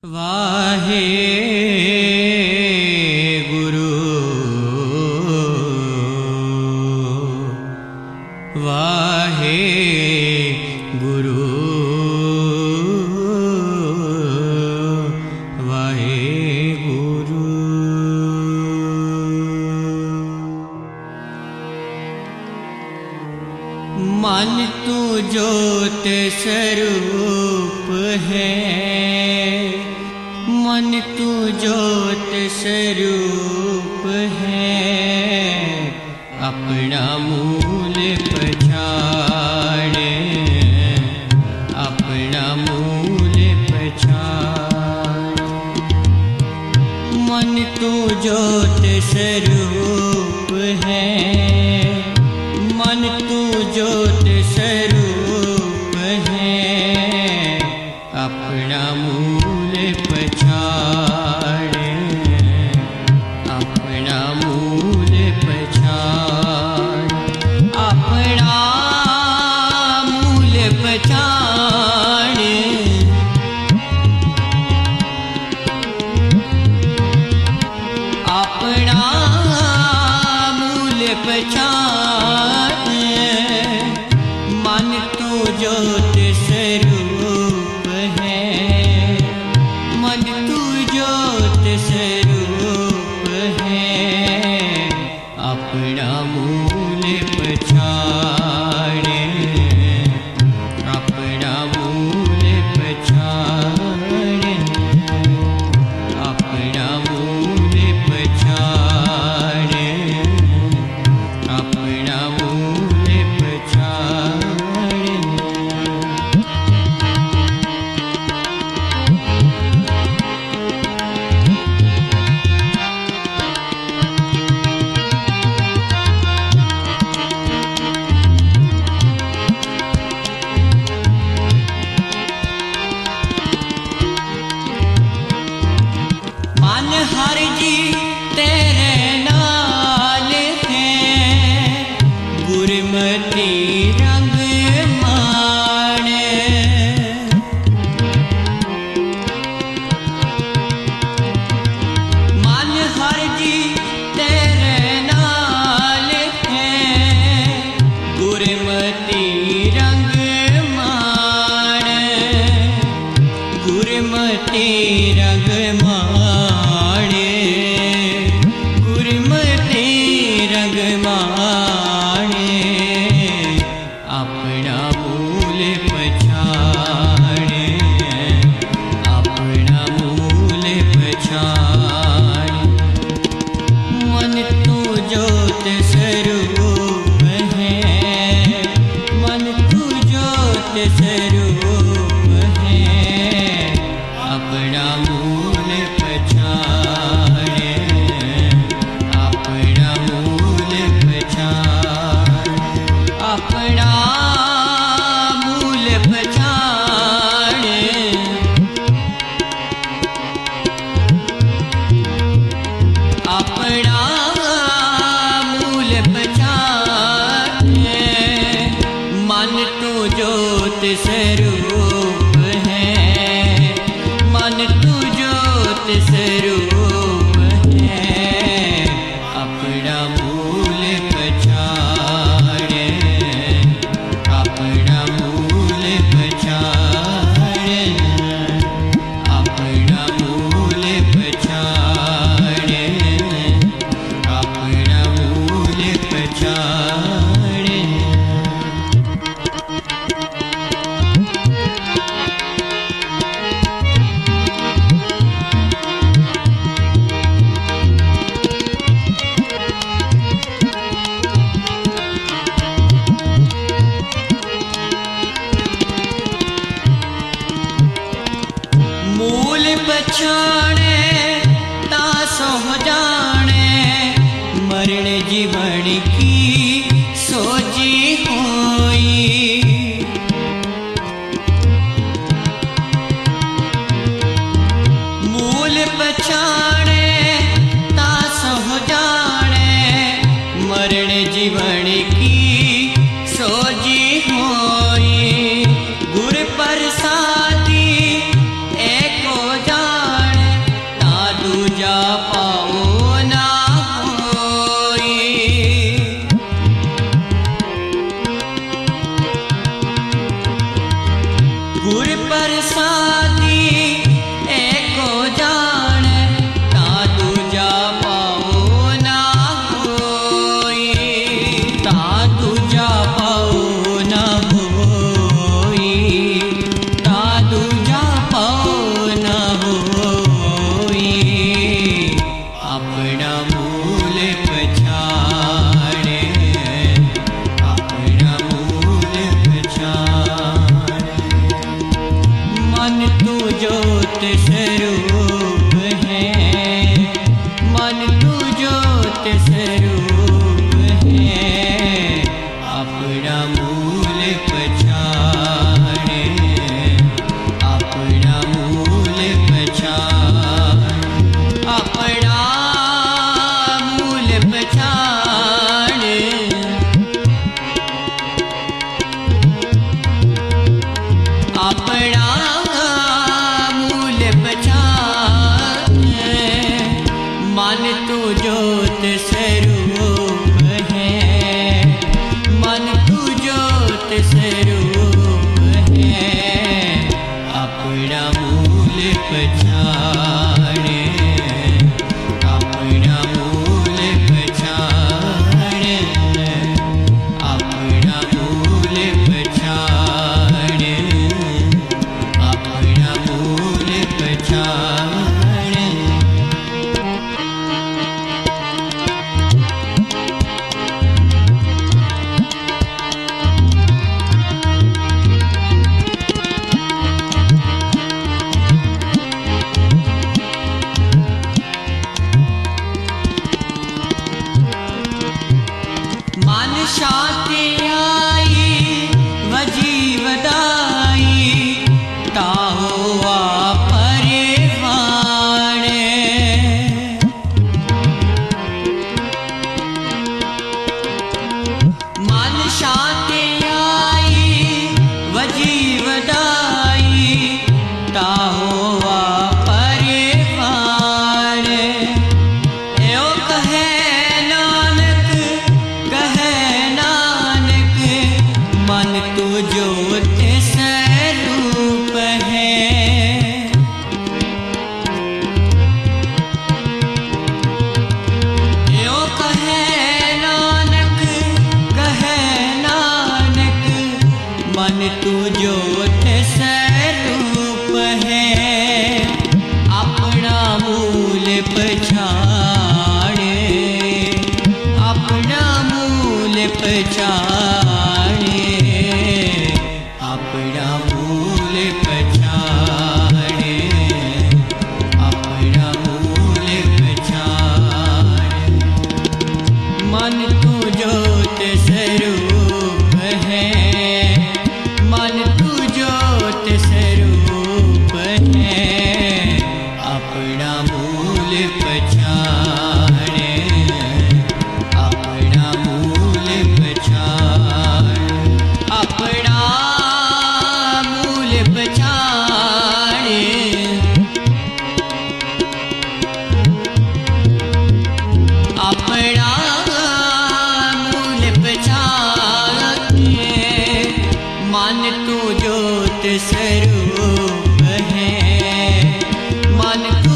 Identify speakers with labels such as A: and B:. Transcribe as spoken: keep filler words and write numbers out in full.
A: वाहे गुरु वाहे गुरु वाहे गुरु। मन तू ज्योत स्वरूप है, मन तू ज्योत स्वरूप है, अपना मूल पहचान, अपना मूल पहचान। मन तू ज्योत स्वरूप है, मन तू ज्योत स्वरूप है, अपना मूल पहचान, अपना मूल पहचान, अपना मूल पहचान। अपना मूल पहचान। मन तू ज्योत स्वरूप है, मन तू ज्योत स्वरूप है, अपना मूल पहचान, अपना मूल पहचान, अपना मूल पहचान, अपना मूल पहचान। मन हर जी तेरे नाल है, गुरमति रंग मान। मन हर जी तेरे नाल है, गुरमति रंग मान, गुरमति रंग मान, गुरमति रंग मान। अपना मूल पहचान, अपना मूल पहचान। मन तू ज्योत स्वरूप है, मन तू ज्योत स्वरूप है, अपना मूल पहचान, अपना मूल पहचान, अपना मूल पहचान। अपना मूल पहचान। मन तू ज्योत स्वरूप है, मन तू ज्योत स्वरूप है, अपना मूल पहचान, अपना मूल पहचान, अपना मूल पहचान, अपना मूल पहचान। मूल पहचाने ता सो जाने, मरण जीवन की सोजी होई। मूल पहचाने ता सो जाने, मरण जीवन की सोजी होई। गुर प्रसादी एको जा स्वरूप है, मन तू ज्योत स्वरूप है। अपना मूल पहचाने, अपना मूल पहचान, अपना मूल पहचान। अपना मूल पहचान, मन तू ज्योत स्वरूप है, मन तू ज्योत स्वरूप है। अपना मूल पहचान, अपना मूल पहचान, अपना मूल पहचान, अपना मूल पहचान। मन शांति आई वजीवदाई, ताहो आ परिवाणे। मन शांति आई वजीवदाई, ताहो आ परिवाणे। यो कहे मन तू ज्योत स्वरूप है। यो कहे नानक, कहे नानक, मन तू ज्योत स्वरूप है। अपना मूल पहचाने, अपना मूल पहचाने, अपना मूल पहचाने, अपना मूल पहचान। मन तू ज्योत स्वरूप है, मन तू ज्योत स्वरूप है। अपना मूल पहचाने, अपना मूल पहचान, अपना मूल पहचान। अपना मूल पहचान, मन तू ज्योत स्वरूप है, मन